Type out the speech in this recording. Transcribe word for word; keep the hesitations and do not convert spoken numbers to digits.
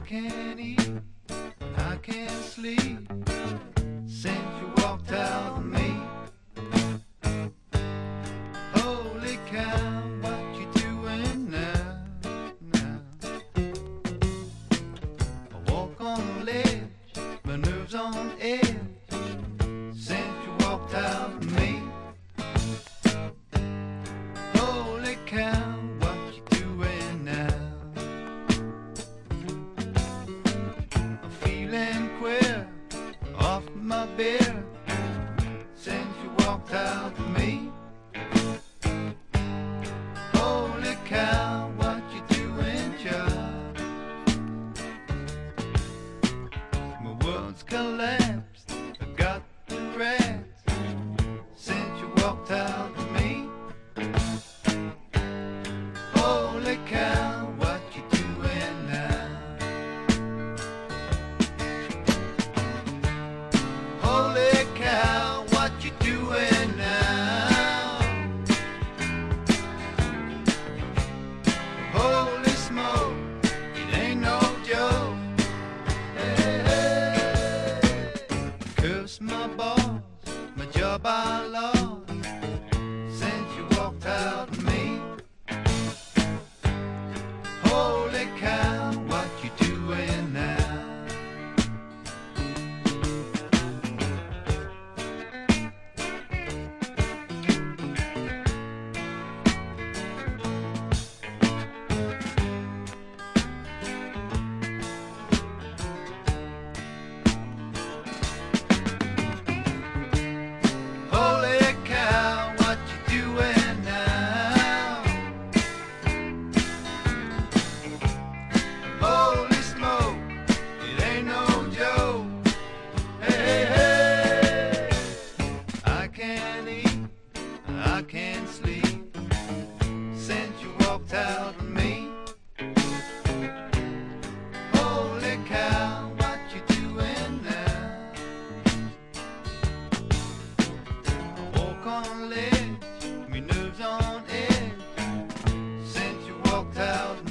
can't eat, I can't sleep since you walked out of me. Holy cow, what you doing now? Now I walk on the ledge, my nerves on edge since you walked out of me. Holy cow, what you doing now? I'm feeling queer off my beer since you walked out of me. Holy cow, what you doing, child? My world's collapsed, I got the rats since you walked out of me. Holy cow, what you doing now? Holy cow, what you doing now? Holy smoke, it ain't no joke. Hey, hey. Curse my boss, my job I lost since you walked out of me. Holy cow, what you doing now? Holy cow, what you doing now? Holy smoke, it ain't no joke. Hey, hey, I can't eat, I can't sleep since you walked out of me. Holy cow, what you doing now? I walk on ledge, me nerves on edge since you walked out of me.